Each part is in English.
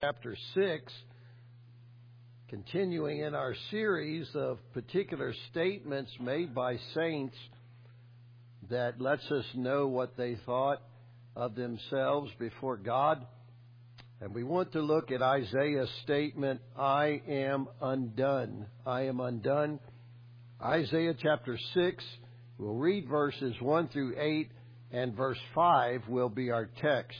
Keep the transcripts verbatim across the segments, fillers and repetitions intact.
Chapter six, continuing in our series of particular statements made by saints that lets us know what they thought of themselves before God. And we want to look at Isaiah's statement, I am undone. I am undone. Isaiah chapter six, we'll read verses one through eight, and verse five will be our text.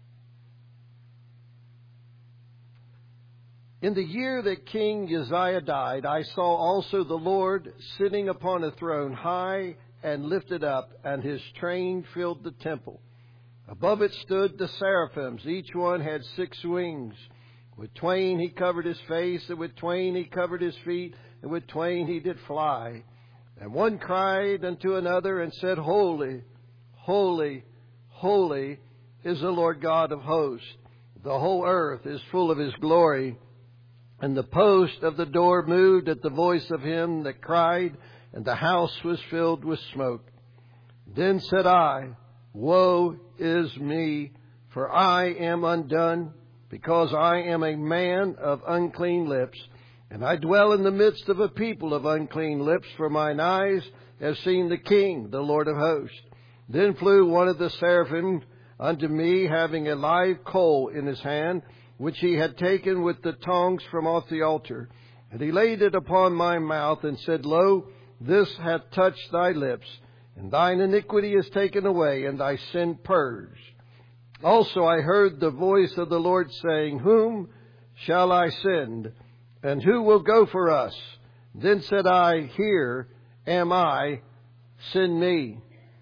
In the year that King Uzziah died, I saw also the Lord sitting upon a throne high and lifted up, and his train filled the temple. Above it stood the seraphims. Each one had six wings. With twain he covered his face, and with twain he covered his feet, and with twain he did fly. And one cried unto another and said, Holy, holy, holy is the Lord God of hosts. The whole earth is full of his glory. And the post of the door moved at the voice of him that cried, and the house was filled with smoke. Then said I, Woe is me, for I am undone, because I am a man of unclean lips, and I dwell in the midst of a people of unclean lips, for mine eyes have seen the King, the Lord of hosts. Then flew one of the seraphim unto me, having a live coal in his hand, which he had taken with the tongs from off the altar. And he laid it upon my mouth, and said, Lo, this hath touched thy lips, and thine iniquity is taken away, and thy sin purged. Also I heard the voice of the Lord saying, Whom shall I send, and who will go for us? Then said I, Here am I, send me.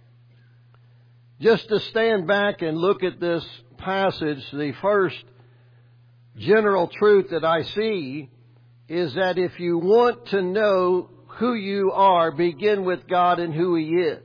Just to stand back and look at this passage, the first general truth that I see is that if you want to know who you are, begin with God and who He is.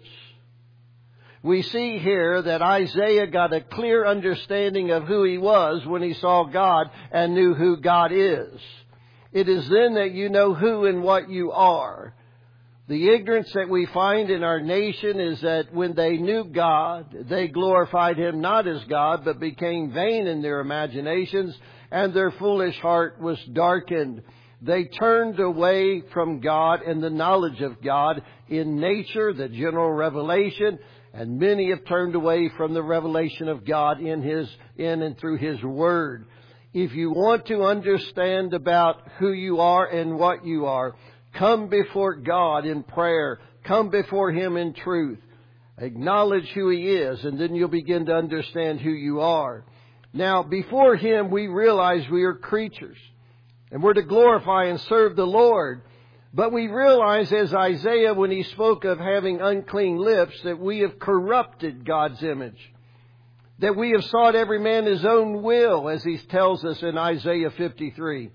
We see here that Isaiah got a clear understanding of who he was when he saw God and knew who God is. It is then that you know who and what you are. The ignorance that we find in our nation is that when they knew God, they glorified Him not as God, but became vain in their imaginations, and their foolish heart was darkened. They turned away from God and the knowledge of God in nature, the general revelation, and many have turned away from the revelation of God in His, in and through His Word. If you want to understand about who you are and what you are, come before God in prayer. Come before Him in truth. Acknowledge who He is, and then you'll begin to understand who you are. Now, before Him, we realize we are creatures, and we're to glorify and serve the Lord. But we realize, as Isaiah, when he spoke of having unclean lips, that we have corrupted God's image. That we have sought every man his own will, as he tells us in Isaiah fifty-three.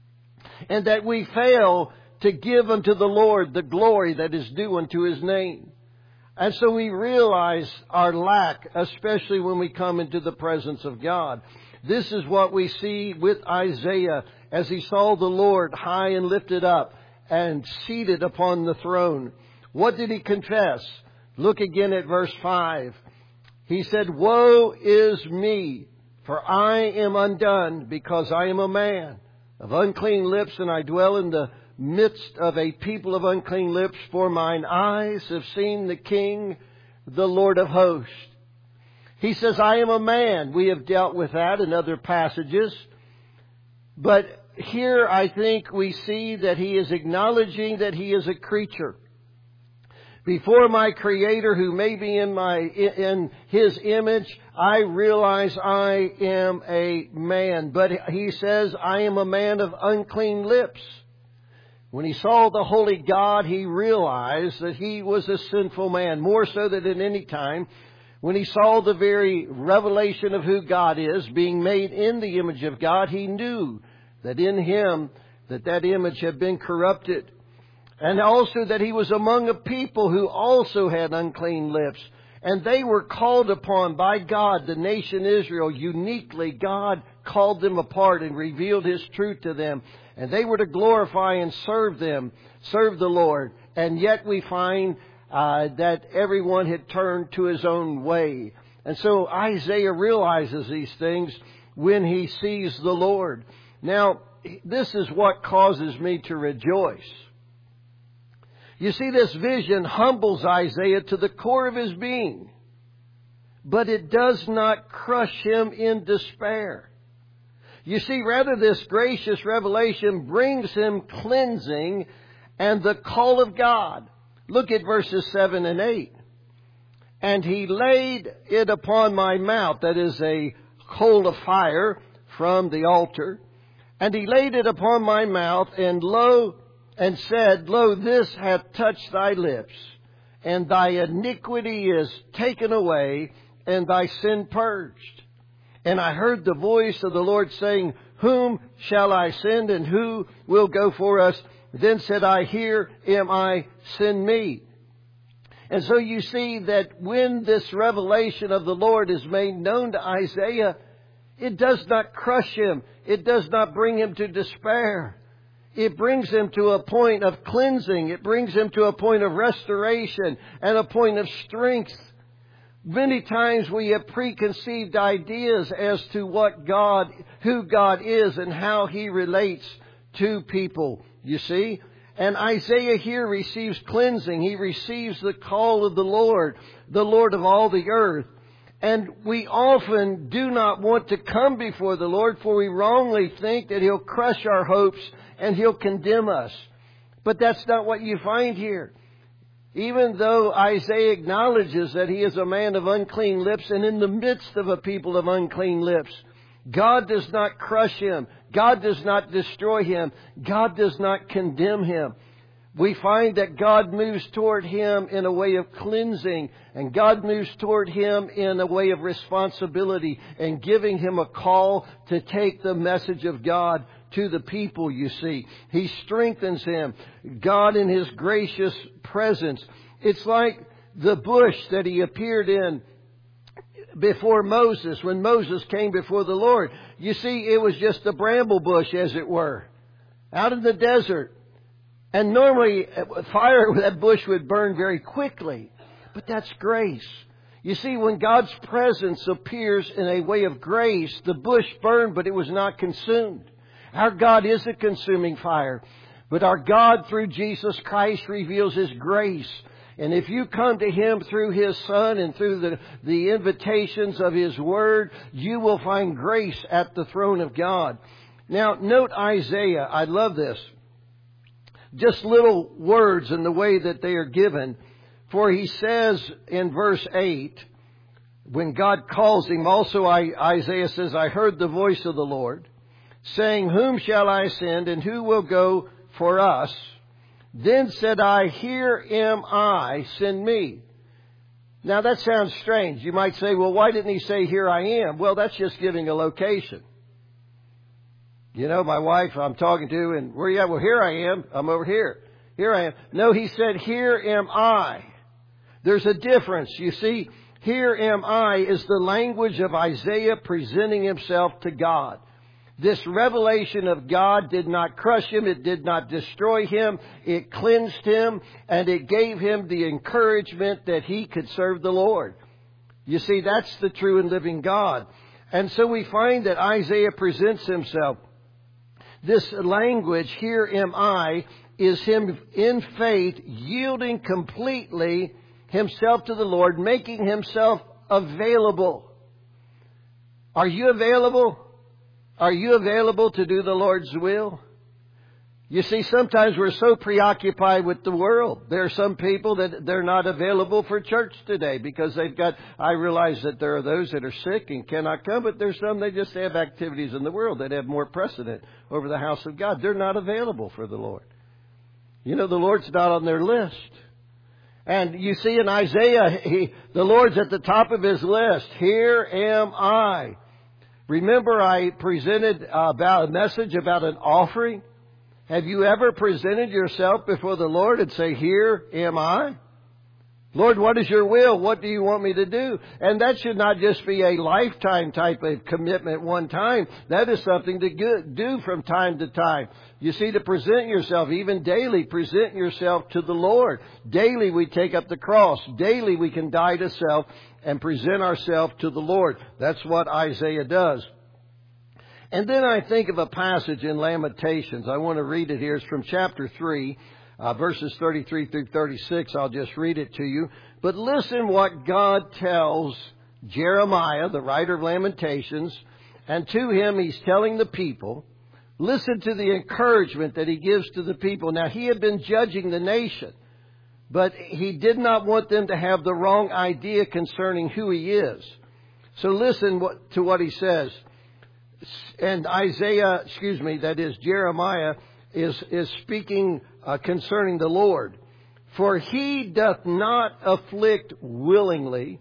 And that we fail to give unto the Lord the glory that is due unto His name. And so we realize our lack, especially when we come into the presence of God. This is what we see with Isaiah as he saw the Lord high and lifted up and seated upon the throne. What did he confess? Look again at verse five. He said, Woe is me, for I am undone, because I am a man of unclean lips, and I dwell in the midst of a people of unclean lips, for mine eyes have seen the King, the Lord of hosts. He says, I am a man. We have dealt with that in other passages. But here I think we see that he is acknowledging that he is a creature. Before my Creator, who made me in my in His image, I realize I am a man. But he says, I am a man of unclean lips. When he saw the holy God, he realized that he was a sinful man, more so than at any time. When he saw the very revelation of who God is, being made in the image of God, he knew that in him, that that image had been corrupted. And also that he was among a people who also had unclean lips. And they were called upon by God, the nation Israel, uniquely. God called them apart and revealed His truth to them. And they were to glorify and serve them, serve the Lord. And yet we find uh, that everyone had turned to his own way. And so Isaiah realizes these things. when he sees the Lord. Now, this is what causes me to rejoice. You see, this vision humbles Isaiah to the core of his being, but it does not crush him in despair. You see, rather, this gracious revelation brings him cleansing and the call of God. Look at verses seven and eight. And he laid it upon my mouth, that is a coal of fire from the altar. And he laid it upon my mouth, and lo, and said, Lo, this hath touched thy lips, and thy iniquity is taken away, and thy sin purged. And I heard the voice of the Lord saying, Whom shall I send, and who will go for us? Then said I, Here am I, send me. And so you see that when this revelation of the Lord is made known to Isaiah, it does not crush him. It does not bring him to despair. It brings him to a point of cleansing. It brings him to a point of restoration and a point of strength. Many times we have preconceived ideas as to what God, who God is and how He relates to people, you see. And Isaiah here receives cleansing. He receives the call of the Lord, the Lord of all the earth. And we often do not want to come before the Lord, for we wrongly think that He'll crush our hopes and He'll condemn us. But that's not what you find here. Even though Isaiah acknowledges that he is a man of unclean lips and in the midst of a people of unclean lips, God does not crush him. God does not destroy him. God does not condemn him. We find that God moves toward him in a way of cleansing, and God moves toward him in a way of responsibility and giving him a call to take the message of God to the people, you see. He strengthens him. God in His gracious presence. It's like the bush that he appeared in before Moses, when Moses came before the Lord. You see, it was just a bramble bush, as it were, out in the desert. And normally, fire, that bush would burn very quickly. But that's grace. You see, when God's presence appears in a way of grace, the bush burned, but it was not consumed. Our God is a consuming fire. But our God, through Jesus Christ, reveals His grace. And if you come to Him through His Son and through the, the invitations of His Word, you will find grace at the throne of God. Now, note Isaiah. I love this. Just little words in the way that they are given. For he says in verse eight, when God calls him, also I, Isaiah says, I heard the voice of the Lord, saying, Whom shall I send, and who will go for us? Then said I, Here am I, send me. Now that sounds strange. You might say, well, why didn't he say, Here I am? Well, that's just giving a location. You know, my wife I'm talking to, and where you at? Well, here I am. I'm over here. Here I am. No, he said, Here am I. There's a difference. You see, here am I is the language of Isaiah presenting himself to God. This revelation of God did not crush him. It did not destroy him. It cleansed him, and it gave him the encouragement that he could serve the Lord. You see, that's the true and living God. And so we find that Isaiah presents himself. This language, here am I, is him in faith yielding completely himself to the Lord, making himself available. Are you available? Are you available to do the Lord's will? You see, sometimes we're so preoccupied with the world. There are some people that they're not available for church today because they've got, I realize that there are those that are sick and cannot come, but there's some that just have activities in the world that have more precedent over the house of God. They're not available for the Lord. You know, the Lord's not on their list. And you see in Isaiah, he, the Lord's at the top of his list. Here am I. Remember I presented about a message about an offering? Have you ever presented yourself before the Lord and say, Here am I? Lord, what is your will? What do you want me to do? And that should not just be a lifetime type of commitment one time. That is something to do from time to time. You see, to present yourself, even daily, present yourself to the Lord. Daily we take up the cross. Daily we can die to self and present ourselves to the Lord. That's what Isaiah does. And then I think of a passage in Lamentations. I want to read it here. It's from chapter three, uh, verses thirty-three through thirty-six. I'll just read it to you. But listen what God tells Jeremiah, the writer of Lamentations, and to him he's telling the people. Listen to the encouragement that he gives to the people. Now, he had been judging the nation, but he did not want them to have the wrong idea concerning who he is. So listen what, to what he says. And Isaiah, excuse me, that is Jeremiah, is, is speaking uh, concerning the Lord. For he doth not afflict willingly,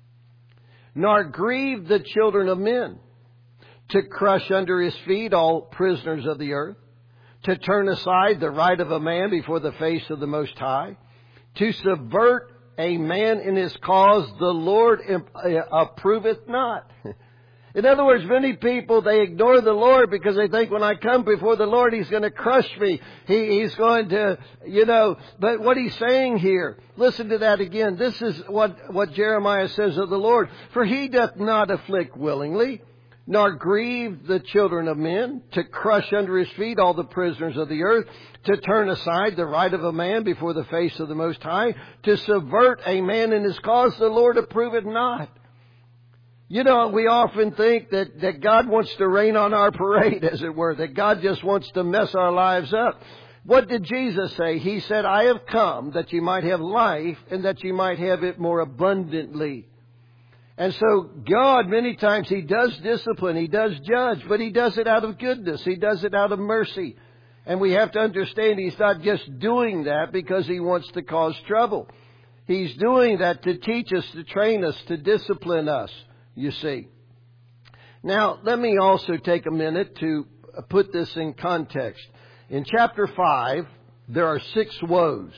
nor grieve the children of men, to crush under his feet all prisoners of the earth, to turn aside the right of a man before the face of the Most High, to subvert a man in his cause, the Lord approveth not. In other words, many people, they ignore the Lord because they think when I come before the Lord, He's going to crush me. He, he's going to, you know, but what He's saying here, listen to that again. This is what, what Jeremiah says of the Lord. For He doth not afflict willingly, nor grieve the children of men, to crush under his feet all the prisoners of the earth, to turn aside the right of a man before the face of the Most High, to subvert a man in his cause, the Lord approveth not. You know, we often think that, that God wants to rain on our parade, as it were, that God just wants to mess our lives up. What did Jesus say? He said, I have come that you might have life and that you might have it more abundantly. And so God, many times, He does discipline, He does judge, but He does it out of goodness. He does it out of mercy. And we have to understand He's not just doing that because He wants to cause trouble. He's doing that to teach us, to train us, to discipline us, you see. Now, let me also take a minute to put this in context. In chapter five, there are six woes.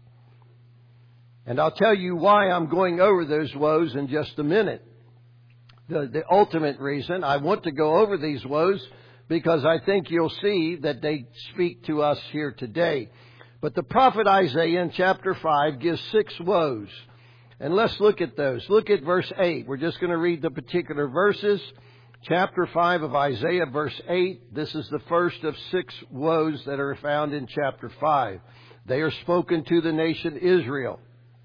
And I'll tell you why I'm going over those woes in just a minute. The, the ultimate reason I want to go over these woes, because I think you'll see that they speak to us here today. But the prophet Isaiah in chapter five gives six woes. And let's look at those. Look at verse eight. We're just going to read the particular verses. Chapter five of Isaiah, verse eight. This is the first of six woes that are found in chapter five. They are spoken to the nation Israel.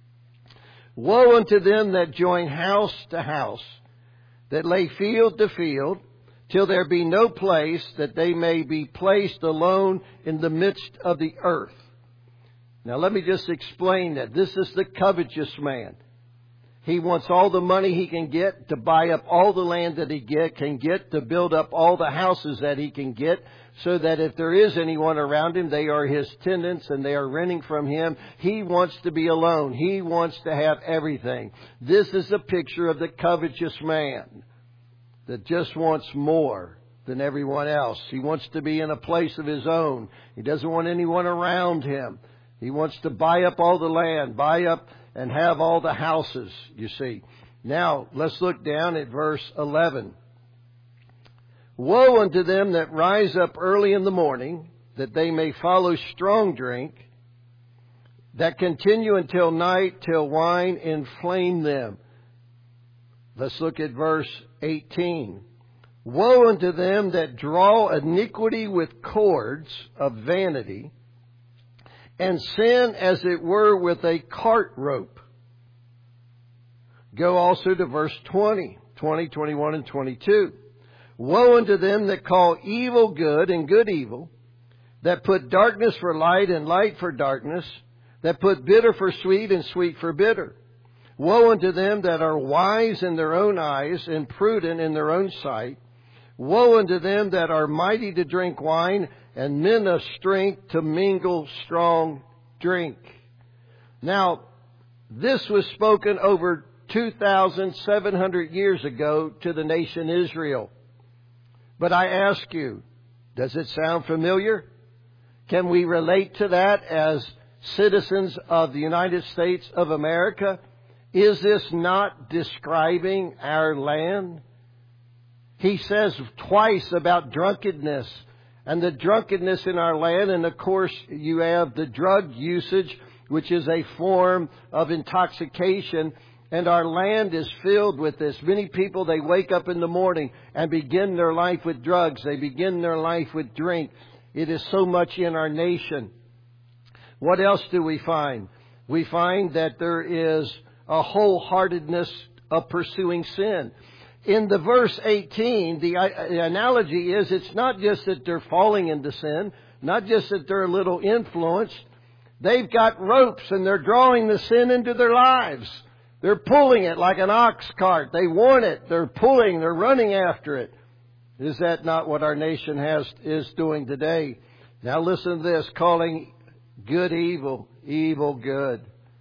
Woe unto them that join house to house, that lay field to field, till there be no place, that they may be placed alone in the midst of the earth. Now let me just explain that. This is the covetous man. He wants all the money he can get to buy up all the land that he get, can get to build up all the houses that he can get, so that if there is anyone around him, they are his tenants and they are renting from him. He wants to be alone. He wants to have everything. This is a picture of the covetous man that just wants more than everyone else. He wants to be in a place of his own. He doesn't want anyone around him. He wants to buy up all the land, buy up and have all the houses, you see. Now, let's look down at verse eleven. Woe unto them that rise up early in the morning, that they may follow strong drink, that continue until night, till wine inflame them. Let's look at verse eighteen. Woe unto them that draw iniquity with cords of vanity, and sin as it were with a cart rope. Go also to verse twenty, twenty, twenty-one, and twenty-two. Woe unto them that call evil good and good evil, that put darkness for light and light for darkness, that put bitter for sweet and sweet for bitter. Woe unto them that are wise in their own eyes and prudent in their own sight. Woe unto them that are mighty to drink wine, and men of strength to mingle strong drink. Now, this was spoken over two thousand seven hundred years ago to the nation Israel. But I ask you, does it sound familiar? Can we relate to that as citizens of the United States of America? Is this not describing our land? He says twice about drunkenness and the drunkenness in our land. And of course, you have the drug usage, which is a form of intoxication. And our land is filled with this. Many people, they wake up in the morning and begin their life with drugs. They begin their life with drink. It is so much in our nation. What else do we find? We find that there is a wholeheartedness of pursuing sin. In the verse eighteen, the, the analogy is it's not just that they're falling into sin, not just that they're a little influenced. They've got ropes and they're drawing the sin into their lives. They're pulling it like an ox cart. They want it. They're pulling. They're running after it. Is that not what our nation has is doing today? Now listen to this, calling good evil, evil good.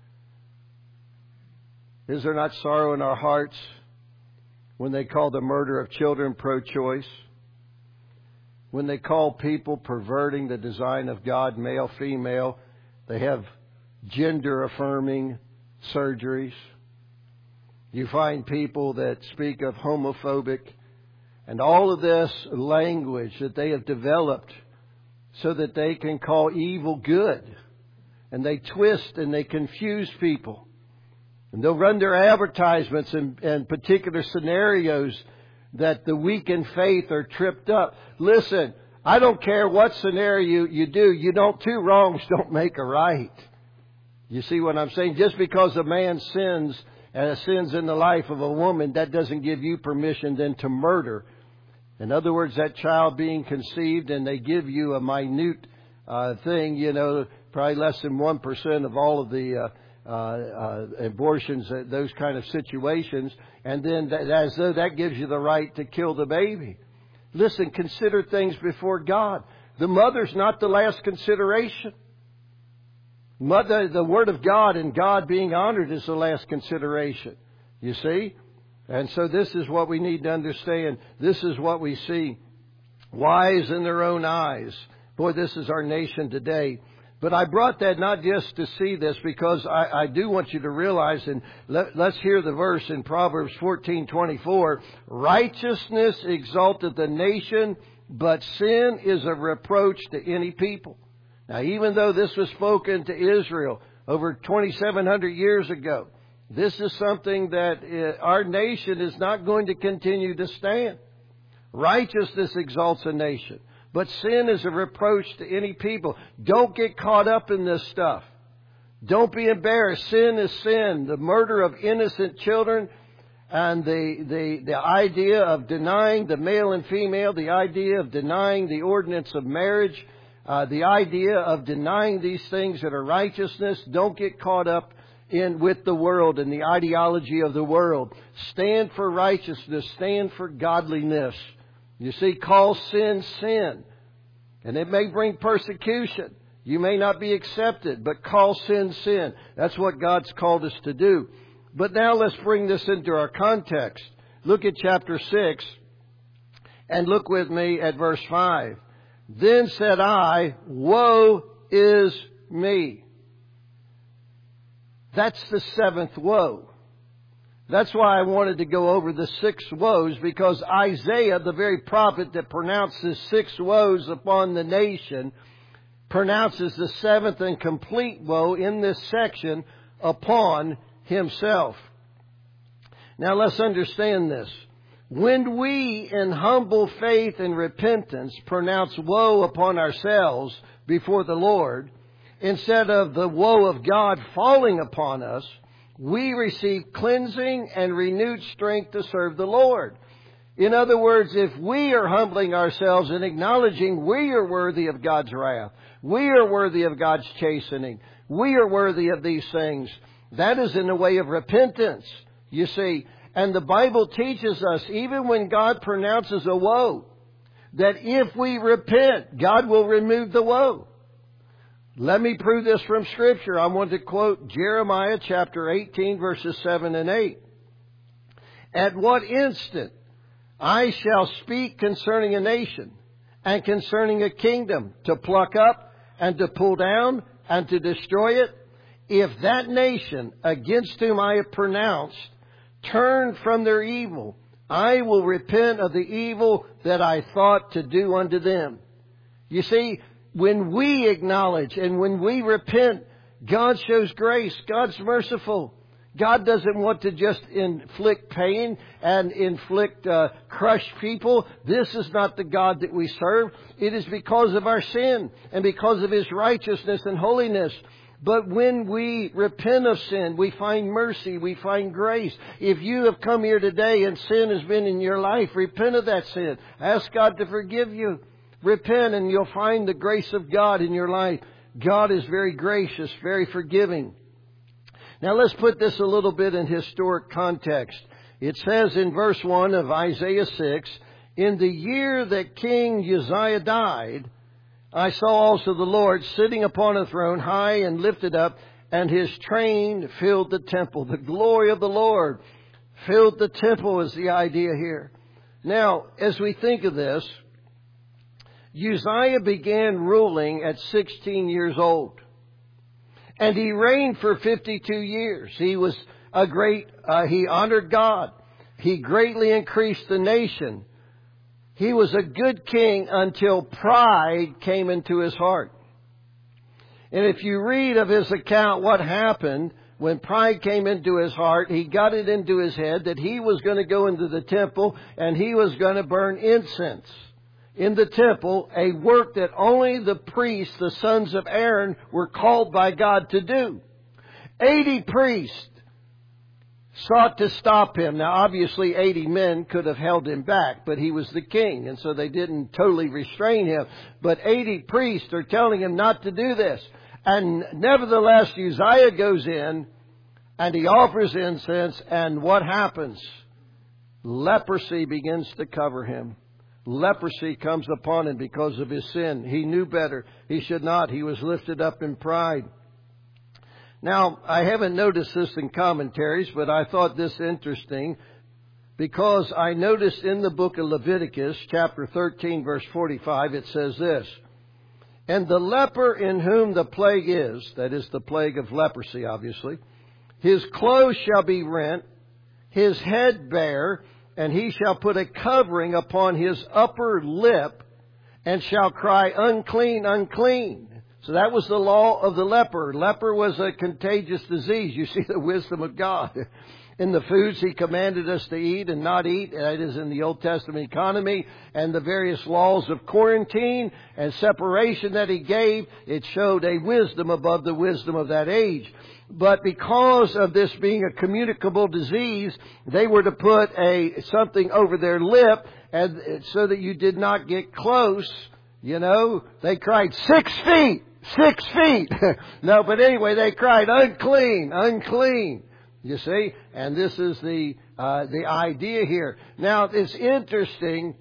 Is there not sorrow in our hearts when they call the murder of children pro-choice? When they call people perverting the design of God, male, female, they have gender-affirming surgeries. You find people that speak of homophobic and all of this language that they have developed so that they can call evil good. And they twist and they confuse people. And they'll run their advertisements in, in particular scenarios that the weak in faith are tripped up. Listen, I don't care what scenario you do. You don't, two wrongs don't make a right. You see what I'm saying? Just because a man sins and sins in the life of a woman, that doesn't give you permission then to murder. In other words, that child being conceived, and they give you a minute uh, thing, you know, probably less than one percent of all of the uh, uh, uh, abortions, uh, those kind of situations, and then that, as though that gives you the right to kill the baby. Listen, consider things before God. The mother's not the last consideration. Mother, the Word of God and God being honored is the last consideration. You see? And so this is what we need to understand. This is what we see. Wise in their own eyes. Boy, this is our nation today. But I brought that not just to see this, because I, I do want you to realize, and let, let's hear the verse in Proverbs fourteen twenty-four. Righteousness exalteth the nation, but sin is a reproach to any people. Now, even though this was spoken to Israel over twenty-seven hundred years ago, this is something that our nation is not going to continue to stand. Righteousness exalts a nation, but sin is a reproach to any people. Don't get caught up in this stuff. Don't be embarrassed. Sin is sin. The murder of innocent children and the, the, the idea of denying the male and female, the idea of denying the ordinance of marriage, uh, the idea of denying these things that are righteousness. Don't get caught up in with the world and the ideology of the world. Stand for righteousness. Stand for godliness. You see, call sin, sin. And it may bring persecution. You may not be accepted, but call sin, sin. That's what God's called us to do. But now let's bring this into our context. Look at chapter six and look with me at verse five. Then said I, woe is me. That's the seventh woe. That's why I wanted to go over the six woes, because Isaiah, the very prophet that pronounces six woes upon the nation, pronounces the seventh and complete woe in this section upon himself. Now let's understand this. When we in humble faith and repentance pronounce woe upon ourselves before the Lord, instead of the woe of God falling upon us, we receive cleansing and renewed strength to serve the Lord. In other words, if we are humbling ourselves and acknowledging we are worthy of God's wrath, we are worthy of God's chastening, we are worthy of these things, that is in the way of repentance, you see. And the Bible teaches us, even when God pronounces a woe, that if we repent, God will remove the woe. Let me prove this from Scripture. I want to quote Jeremiah chapter eighteen, verses seven and eight. At what instant I shall speak concerning a nation and concerning a kingdom, to pluck up and to pull down and to destroy it, if that nation against whom I have pronounced turn from their evil, I will repent of the evil that I thought to do unto them. You see, when we acknowledge and when we repent, God shows grace. God's merciful. God doesn't want to just inflict pain and inflict, uh, crush people. This is not the God that we serve. It is because of our sin and because of His righteousness and holiness. But when we repent of sin, we find mercy, we find grace. If you have come here today and sin has been in your life, repent of that sin. Ask God to forgive you. Repent and you'll find the grace of God in your life. God is very gracious, very forgiving. Now let's put this a little bit in historic context. It says in verse one of Isaiah six, "In the year that King Uzziah died, I saw also the Lord sitting upon a throne, high and lifted up, and His train filled the temple." The glory of the Lord filled the temple is the idea here. Now, as we think of this, Uzziah began ruling at sixteen years old. And he reigned for fifty-two years. He was a great, uh, he honored God. He greatly increased the nation. He was a good king until pride came into his heart. And if you read of his account what happened when pride came into his heart, he got it into his head that he was going to go into the temple and he was going to burn incense in the temple, a work that only the priests, the sons of Aaron, were called by God to do. Eighty priests sought to stop him. Now, obviously, eighty men could have held him back, but he was the king, and so they didn't totally restrain him. But eighty priests are telling him not to do this. And nevertheless, Uzziah goes in, and he offers incense, and what happens? Leprosy begins to cover him. Leprosy comes upon him because of his sin. He knew better. He should not. He was lifted up in pride. Now, I haven't noticed this in commentaries, but I thought this interesting because I noticed in the book of Leviticus, chapter thirteen, verse forty-five, it says this, "And the leper in whom the plague is," that is the plague of leprosy, obviously, "his clothes shall be rent, his head bare, and he shall put a covering upon his upper lip, and shall cry, unclean, unclean." So that was the law of the leper. Leper was a contagious disease. You see the wisdom of God. In the foods He commanded us to eat and not eat, that is in the Old Testament economy, and the various laws of quarantine and separation that He gave, it showed a wisdom above the wisdom of that age. But because of this being a communicable disease, they were to put a something over their lip, and so that you did not get close. You know, they cried, "Six feet! Six feet!" No, but anyway, they cried, "Unclean! Unclean!" You see? And this is the uh, the idea here. Now, it's interesting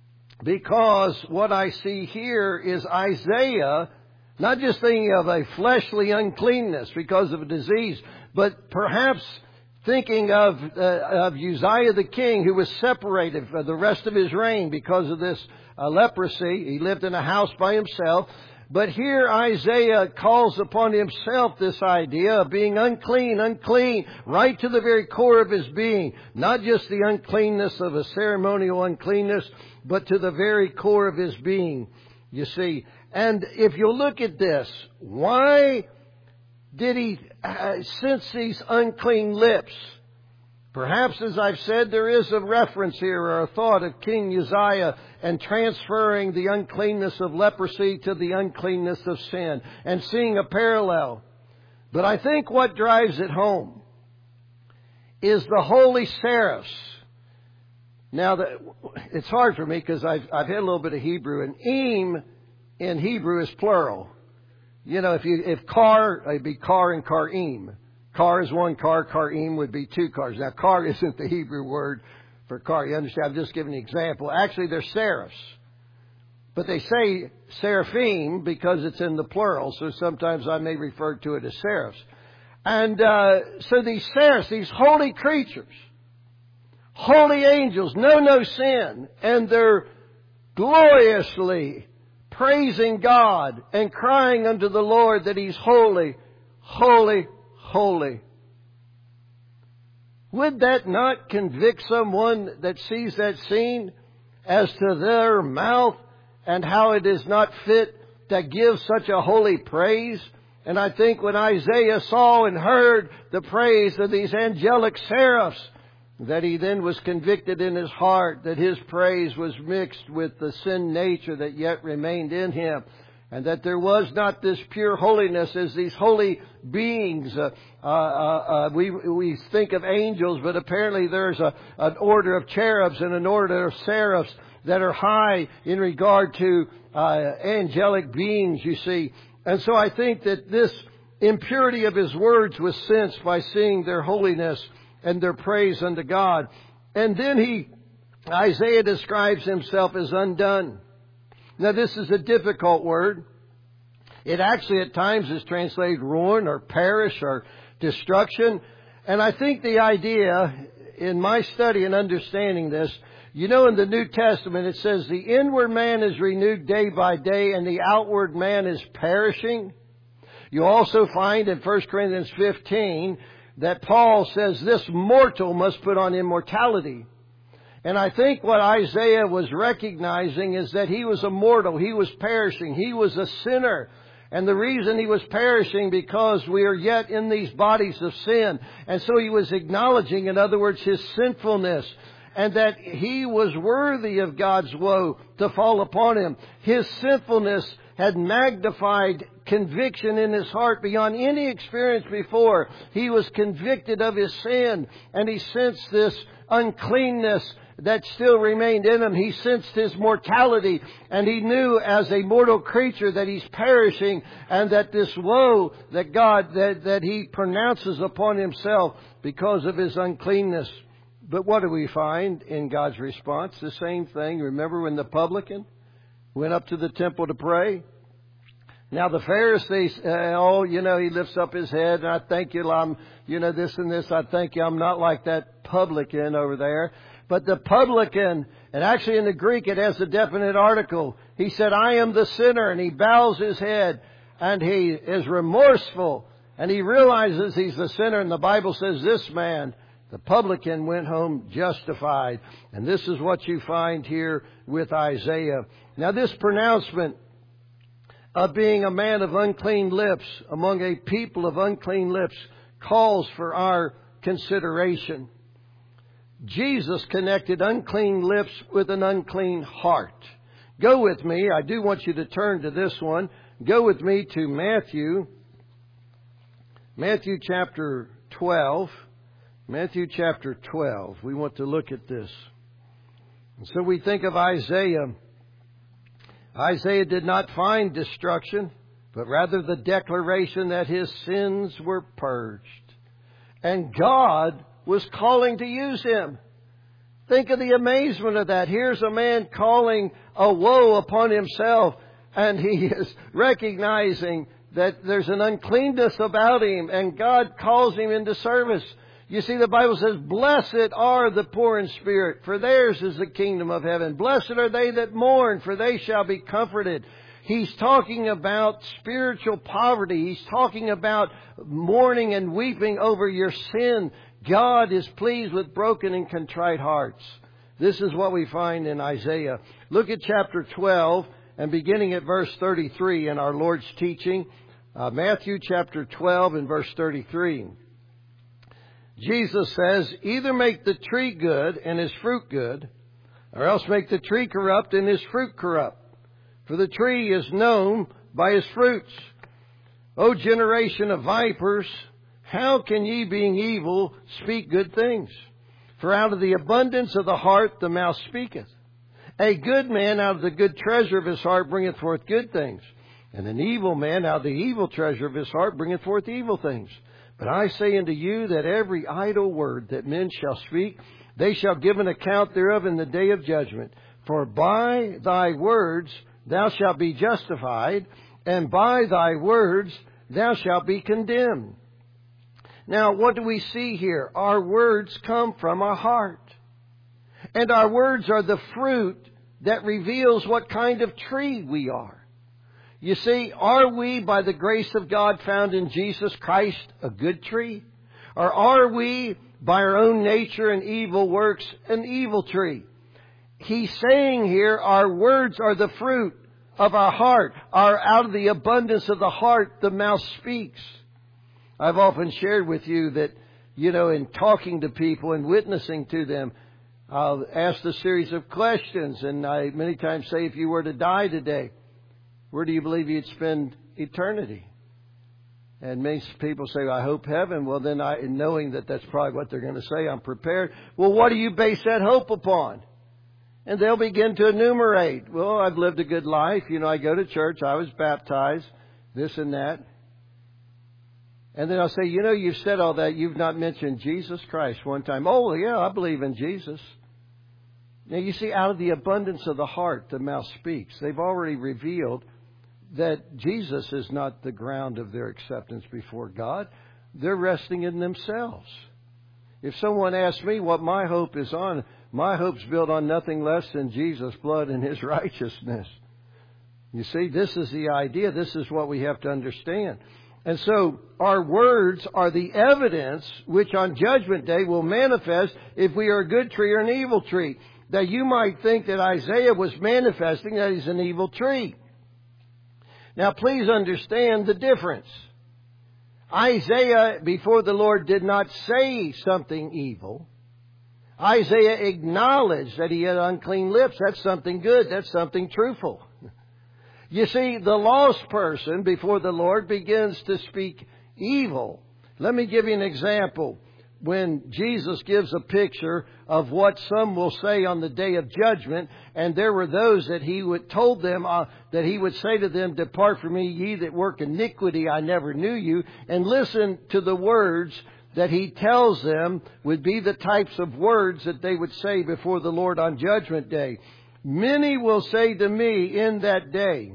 because what I see here is Isaiah not just thinking of a fleshly uncleanness because of a disease, but perhaps thinking of, uh, of Uzziah the king, who was separated for the rest of his reign because of this uh, leprosy. He lived in a house by himself. But here Isaiah calls upon himself this idea of being unclean, unclean, right to the very core of his being. Not just the uncleanness of a ceremonial uncleanness, but to the very core of his being, you see. And if you look at this, why did he uh, sense these unclean lips? Perhaps, as I've said, there is a reference here or a thought of King Uzziah and transferring the uncleanness of leprosy to the uncleanness of sin and seeing a parallel. But I think what drives it home is the holy seraphs. Now, the, it's hard for me because I've, I've had a little bit of Hebrew, and im in Hebrew is plural. You know, if you if car, it'd be car and karim. Car is one car, karim would be two cars. Now, car isn't the Hebrew word for car. You understand? I'm just giving an example. Actually, they're seraphs. But they say seraphim because it's in the plural, so sometimes I may refer to it as seraphs. And uh, so these seraphs, these holy creatures, holy angels, know no sin, and they're gloriously praising God and crying unto the Lord that He's holy, holy, holy. Would that not convict someone that sees that scene as to their mouth and how it is not fit to give such a holy praise And I think when Isaiah saw and heard the praise of these angelic seraphs, that he then was convicted in his heart that his praise was mixed with the sin nature that yet remained in him. And that there was not this pure holiness as these holy beings. Uh, uh, uh, we we think of angels, but apparently there's a, an order of cherubs and an order of seraphs that are high in regard to uh, angelic beings, you see. And so I think that this impurity of his words was sensed by seeing their holiness and their praise unto God. And then he, Isaiah describes himself as undone. Now, this is a difficult word. It actually at times is translated ruin or perish or destruction. And I think the idea, in my study and understanding this, you know, in the New Testament it says the inward man is renewed day by day and the outward man is perishing. You also find in First Corinthians fifteen that Paul says this mortal must put on immortality. And I think what Isaiah was recognizing is that he was a mortal. He was perishing. He was a sinner. And the reason he was perishing because we are yet in these bodies of sin. And so he was acknowledging, in other words, his sinfulness. And that he was worthy of God's woe to fall upon him. His sinfulness had magnified conviction in his heart beyond any experience before. He was convicted of his sin. And he sensed this uncleanness that still remained in him. He sensed his mortality, and he knew as a mortal creature that he's perishing, and that this woe that God, that, that he pronounces upon himself because of his uncleanness. But what do we find in God's response? The same thing. Remember when the publican went up to the temple to pray? Now the Pharisees, uh, oh, you know, he lifts up his head, and I thank you, I'm, you know, this and this, I thank you, I'm not like that publican over there. But the publican, and actually in the Greek it has a definite article. He said, I am the sinner, and he bows his head, and he is remorseful, and he realizes he's the sinner, and the Bible says this man, the publican, went home justified. And this is what you find here with Isaiah. Now this pronouncement of being a man of unclean lips among a people of unclean lips calls for our consideration. Jesus connected unclean lips with an unclean heart. Go with me. I do want you to turn to this one. Go with me to Matthew. Matthew chapter twelve. Matthew chapter twelve. We want to look at this. And so we think of Isaiah. Isaiah did not find destruction, but rather the declaration that his sins were purged. And God was calling to use him. Think of the amazement of that. Here's a man calling a woe upon himself, and he is recognizing that there's an uncleanness about him, and God calls him into service. You see, the Bible says, blessed are the poor in spirit, for theirs is the kingdom of heaven. Blessed are they that mourn, for they shall be comforted. He's talking about spiritual poverty. He's talking about mourning and weeping over your sin. God is pleased with broken and contrite hearts. This is what we find in Isaiah. Look at chapter twelve and beginning at verse thirty-three in our Lord's teaching. Uh, Matthew chapter twelve and verse thirty-three. Jesus says, either make the tree good and his fruit good, or else make the tree corrupt and his fruit corrupt. For the tree is known by his fruits. O generation of vipers, how can ye, being evil, speak good things? For out of the abundance of the heart the mouth speaketh. A good man out of the good treasure of his heart bringeth forth good things. And an evil man out of the evil treasure of his heart bringeth forth evil things. But I say unto you that every idle word that men shall speak, they shall give an account thereof in the day of judgment. For by thy words thou shalt be justified, and by thy words thou shalt be condemned. Now, what do we see here? Our words come from our heart. And our words are the fruit that reveals what kind of tree we are. You see, are we, by the grace of God found in Jesus Christ, a good tree? Or are we, by our own nature and evil works, an evil tree? He's saying here, our words are the fruit of our heart. Our, out of the abundance of the heart, the mouth speaks. I've often shared with you that, you know, in talking to people and witnessing to them, I'll ask a series of questions, and I many times say, if you were to die today, where do you believe you'd spend eternity? And many people say, I hope heaven. Well, then I, knowing that that's probably what they're going to say, I'm prepared. Well, what do you base that hope upon? And they'll begin to enumerate. Well, I've lived a good life. You know, I go to church. I was baptized, this and that. And then I'll say, you know, you've said all that. You've not mentioned Jesus Christ one time. Oh, yeah, I believe in Jesus. Now, you see, out of the abundance of the heart, the mouth speaks. They've already revealed that Jesus is not the ground of their acceptance before God. They're resting in themselves. If someone asks me what my hope is on, my hope's built on nothing less than Jesus' blood and His righteousness. You see, this is the idea. This is what we have to understand. And so our words are the evidence which on Judgment Day will manifest if we are a good tree or an evil tree. That you might think that Isaiah was manifesting that he's an evil tree. Now please understand the difference. Isaiah, before the Lord, did not say something evil. Isaiah acknowledged that he had unclean lips. That's something good. That's something truthful. You see, the lost person before the Lord begins to speak evil. Let me give you an example. When Jesus gives a picture of what some will say on the day of judgment, and there were those that he would told them uh, that he would say to them, "Depart from me, ye that work iniquity, I never knew you." And listen to the words that he tells them would be the types of words that they would say before the Lord on Judgment Day. Many will say to me in that day,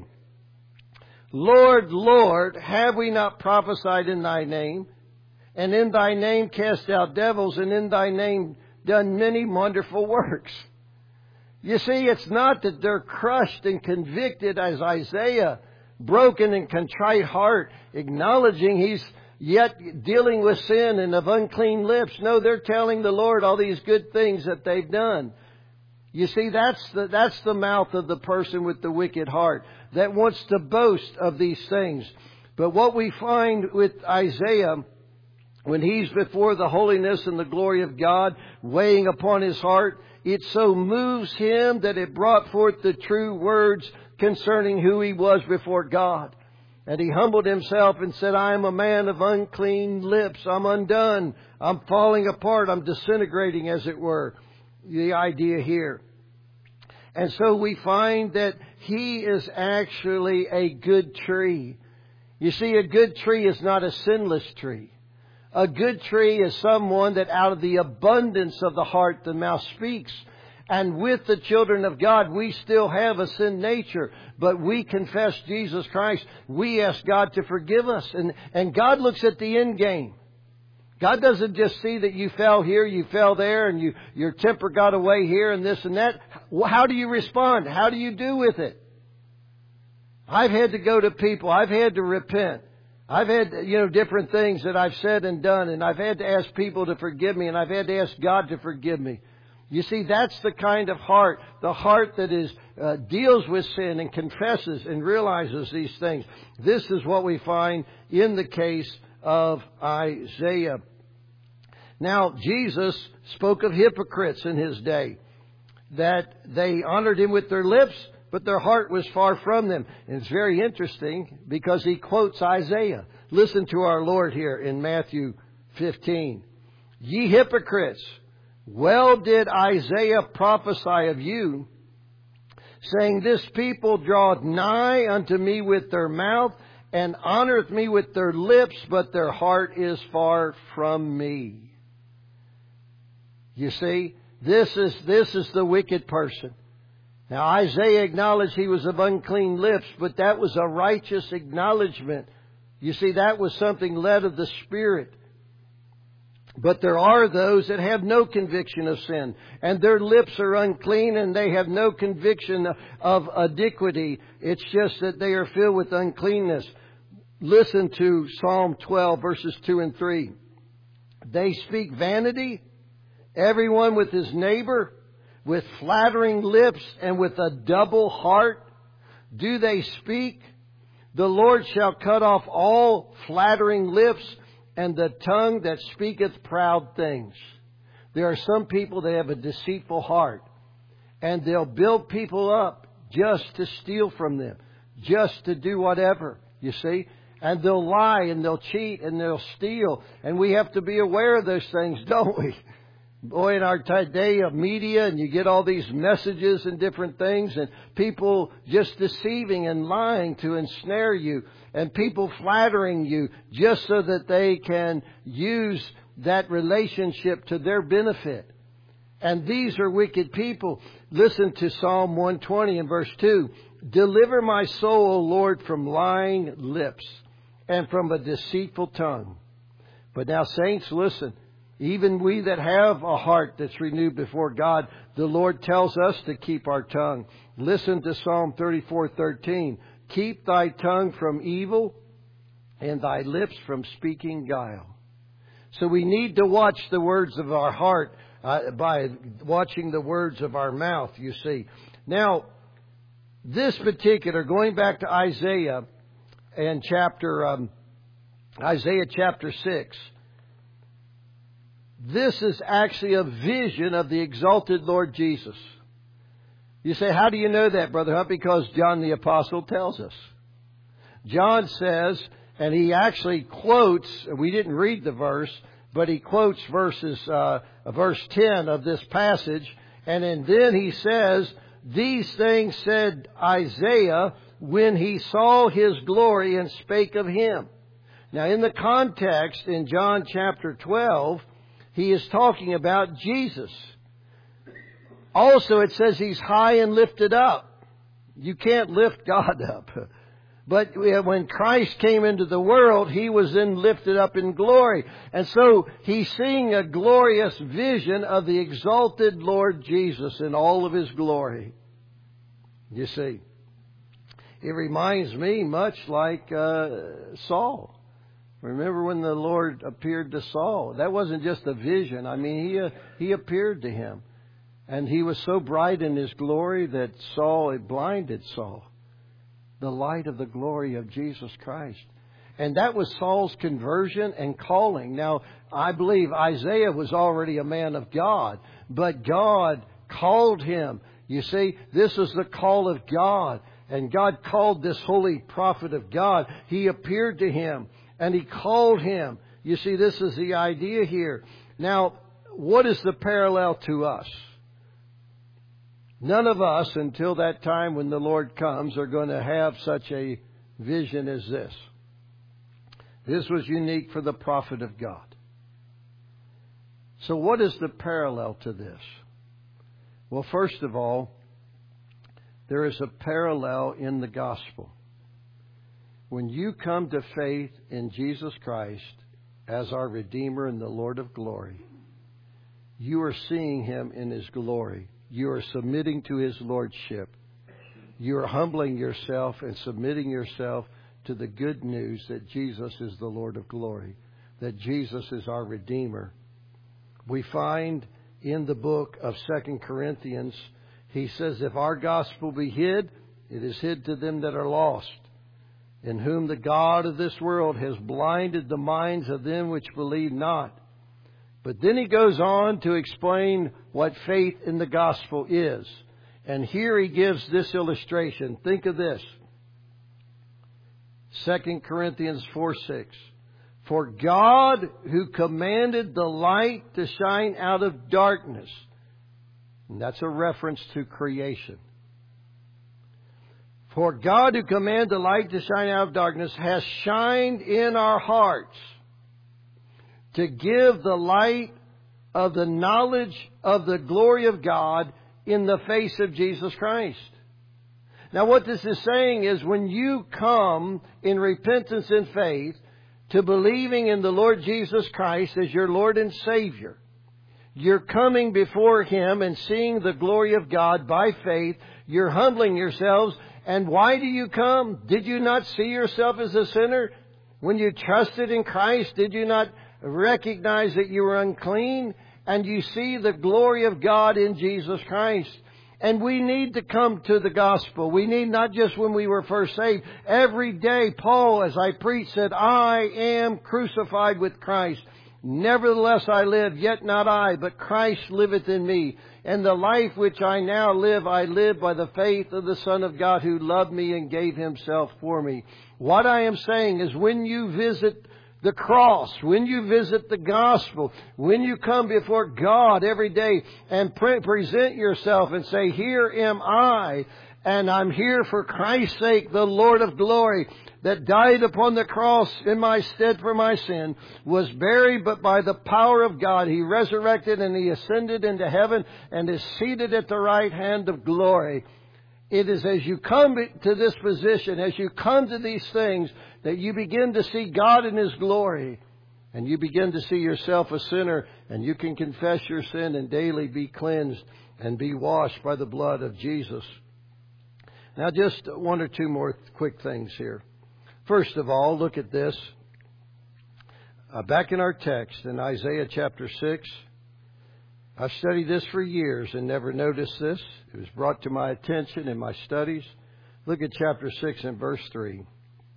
"Lord, Lord, have we not prophesied in thy name? And in thy name cast out devils, and in thy name done many wonderful works." You see, it's not that they're crushed and convicted as Isaiah, broken and contrite heart, acknowledging he's yet dealing with sin and of unclean lips. No, they're telling the Lord all these good things that they've done. You see, that's the, that's the mouth of the person with the wicked heart that wants to boast of these things. But what we find with Isaiah, when he's before the holiness and the glory of God weighing upon his heart, it so moves him that it brought forth the true words concerning who he was before God. And he humbled himself and said, "I am a man of unclean lips. I'm undone. I'm falling apart. I'm disintegrating," as it were. The idea here. And so we find that he is actually a good tree. You see, a good tree is not a sinless tree. A good tree is someone that out of the abundance of the heart the mouth speaks. And with the children of God, we still have a sin nature, but we confess Jesus Christ. We ask God to forgive us. And, and God looks at the end game. God doesn't just see that you fell here, you fell there, and you, your temper got away here and this and that. How do you respond? How do you do with it? I've had to go to people. I've had to repent. I've had, you know, different things that I've said and done, and I've had to ask people to forgive me, and I've had to ask God to forgive me. You see, that's the kind of heart, the heart that is uh, deals with sin and confesses and realizes these things. This is what we find in the case of Isaiah. Now, Jesus spoke of hypocrites in his day, that they honored him with their lips, but their heart was far from them. And it's very interesting because he quotes Isaiah. Listen to our Lord here in Matthew fifteen. "Ye hypocrites, well did Isaiah prophesy of you, saying, This people draweth nigh unto me with their mouth, and honoreth me with their lips, but their heart is far from me." You see, this is, this is the wicked person. Now, Isaiah acknowledged he was of unclean lips, but that was a righteous acknowledgement. You see, that was something led of the Spirit. But there are those that have no conviction of sin, and their lips are unclean, and they have no conviction of iniquity. It's just that they are filled with uncleanness. Listen to Psalm twelve, verses two and three. "They speak vanity, everyone with his neighbor, with flattering lips and with a double heart. do they speak? The Lord shall cut off all flattering lips and the tongue that speaketh proud things. There are some people that have a deceitful heart, and they'll build people up just to steal from them, just to do whatever, you see. And they'll lie and they'll cheat and they'll steal. And we have to be aware of those things, don't we? Boy, in our day of media, and you get all these messages and different things, and people just deceiving and lying to ensnare you, and people flattering you just so that they can use that relationship to their benefit. And these are wicked people. Listen to Psalm one twenty and verse two. Deliver my soul, O Lord, from lying lips and from a deceitful tongue. But now, saints, listen. Even we that have a heart that's renewed before God, the Lord tells us to keep our tongue. Listen to Psalm thirty-four thirteen. Keep thy tongue from evil and thy lips from speaking guile. So we need to watch the words of our heart uh, by watching the words of our mouth, you see. Now, this particular, going back to Isaiah and chapter, um, Isaiah chapter six, this is actually a vision of the exalted Lord Jesus. You say, how do you know that, Brother Hunt? Because John the Apostle tells us. John says, and he actually quotes, we didn't read the verse, but he quotes verses, uh, verse ten of this passage. And then he says, these things said Isaiah when he saw his glory and spake of him. Now, in the context in John chapter twelve, he is talking about Jesus. Also, it says he's high and lifted up. You can't lift God up. But when Christ came into the world, he was then lifted up in glory. And so he's seeing a glorious vision of the exalted Lord Jesus in all of his glory. You see, it reminds me much like uh, Saul. Remember when the Lord appeared to Saul? That wasn't just a vision. I mean, he uh, he appeared to him. And he was so bright in his glory that Saul, it blinded Saul. The light of the glory of Jesus Christ. And that was Saul's conversion and calling. Now, I believe Isaiah was already a man of God, but God called him. You see, this is the call of God. And God called this holy prophet of God. He appeared to him and he called him. You see, this is the idea here. Now, what is the parallel to us? None of us, until that time when the Lord comes, are going to have such a vision as this. This was unique for the prophet of God. So what is the parallel to this? Well, first of all, there is a parallel in the gospel. When you come to faith in Jesus Christ as our Redeemer and the Lord of glory, you are seeing Him in His glory. You are submitting to His Lordship. You are humbling yourself and submitting yourself to the good news that Jesus is the Lord of glory, that Jesus is our Redeemer. We find in the book of Second Corinthians, he says, if our gospel be hid, it is hid to them that are lost, in whom the God of this world has blinded the minds of them which believe not. But then he goes on to explain what faith in the gospel is. And here he gives this illustration. Think of this. Second Corinthians four six. For God, who commanded the light to shine out of darkness. And that's a reference to creation. For God, who commanded the light to shine out of darkness, has shined in our hearts to give the light of the knowledge of the glory of God in the face of Jesus Christ. Now what this is saying is when you come in repentance and faith to believing in the Lord Jesus Christ as your Lord and Savior, you're coming before Him and seeing the glory of God by faith. You're humbling yourselves. And why do you come? Did you not see yourself as a sinner? When you trusted in Christ, did you not recognize that you were unclean? And you see the glory of God in Jesus Christ. And we need to come to the gospel. We need not just when we were first saved. Every day, Paul, as I preach, said, I am crucified with Christ. Nevertheless I live, yet not I, but Christ liveth in me. And the life which I now live, I live by the faith of the Son of God who loved me and gave Himself for me. What I am saying is when you visit the cross, when you visit the gospel, when you come before God every day and pre- present yourself and say, here am I, and I'm here for Christ's sake, the Lord of glory, that died upon the cross in my stead for my sin, was buried, but by the power of God He resurrected and He ascended into heaven and is seated at the right hand of glory. It is as you come to this position, as you come to these things, that you begin to see God in His glory. And you begin to see yourself a sinner, and you can confess your sin and daily be cleansed and be washed by the blood of Jesus. Now just one or two more quick things here. First of all, look at this. Uh, back in our text in Isaiah chapter six, I've studied this for years and never noticed this. It was brought to my attention in my studies. Look at chapter six and verse three.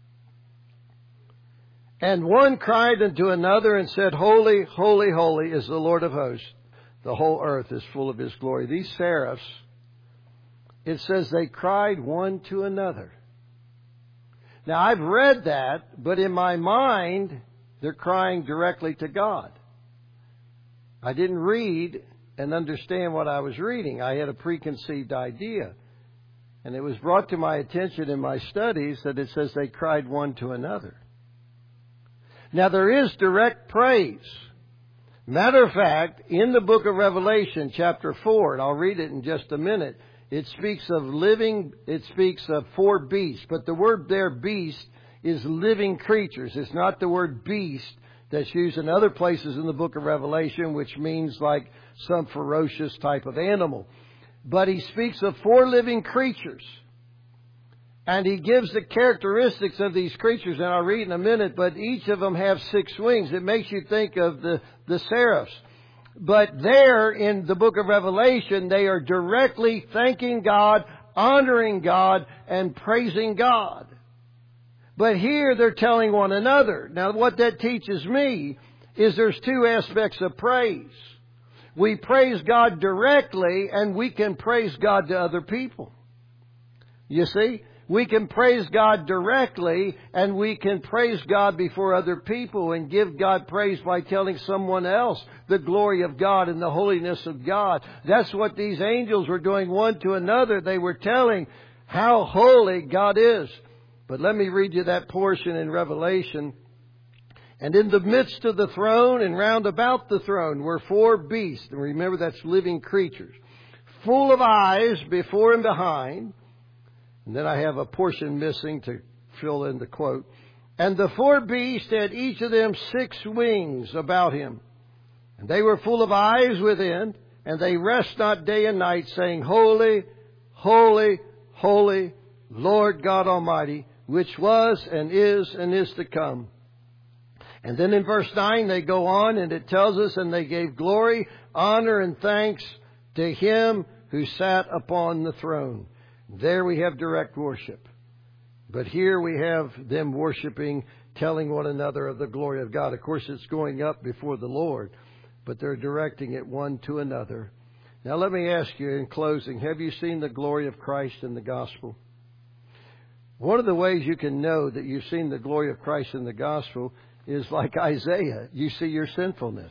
And one cried unto another and said, Holy, holy, holy is the Lord of hosts. The whole earth is full of His glory. These seraphs, it says they cried one to another. Now I've read that, but in my mind, they're crying directly to God. I didn't read and understand what I was reading. I had a preconceived idea. And it was brought to my attention in my studies that it says they cried one to another. Now there is direct praise. Matter of fact, in the book of Revelation, chapter four, and I'll read it in just a minute, it speaks of living, it speaks of four beasts. But the word there, beast, is living creatures. It's not the word beast that's used in other places in the book of Revelation, which means like some ferocious type of animal. But he speaks of four living creatures. And he gives the characteristics of these creatures, and I'll read in a minute, but each of them have six wings. It makes you think of the, the seraphs. But there in the book of Revelation, they are directly thanking God, honoring God, and praising God. But here they're telling one another. Now what that teaches me is there's two aspects of praise. We praise God directly, and we can praise God to other people. You see? We can praise God directly, and we can praise God before other people and give God praise by telling someone else the glory of God and the holiness of God. That's what these angels were doing one to another. They were telling how holy God is. But let me read you that portion in Revelation. And in the midst of the throne and round about the throne were four beasts. And remember, that's living creatures. Full of eyes before and behind. And then I have a portion missing to fill in the quote. And the four beasts had each of them six wings about him. And they were full of eyes within. And they rest not day and night, saying, Holy, holy, holy, Lord God Almighty, which was and is and is to come. And then in verse nine they go on and it tells us, and they gave glory, honor, and thanks to Him who sat upon the throne. There we have direct worship. But here we have them worshiping, telling one another of the glory of God. Of course, it's going up before the Lord, but they're directing it one to another. Now let me ask you in closing, have you seen the glory of Christ in the gospel? One of the ways you can know that you've seen the glory of Christ in the gospel is like Isaiah. You see your sinfulness.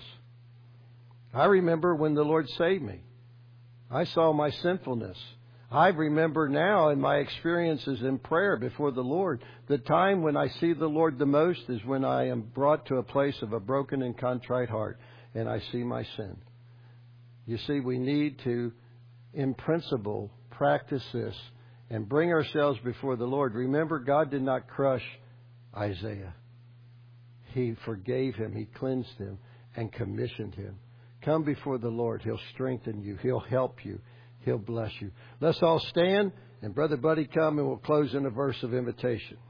I remember when the Lord saved me. I saw my sinfulness. I remember now in my experiences in prayer before the Lord, the time when I see the Lord the most is when I am brought to a place of a broken and contrite heart and I see my sin. You see, we need to, in principle, practice this and bring ourselves before the Lord. Remember, God did not crush Isaiah. He forgave him, He cleansed him, and commissioned him. Come before the Lord. He'll strengthen you. He'll help you. He'll bless you. Let's all stand, and Brother Buddy come, and we'll close in a verse of invitation.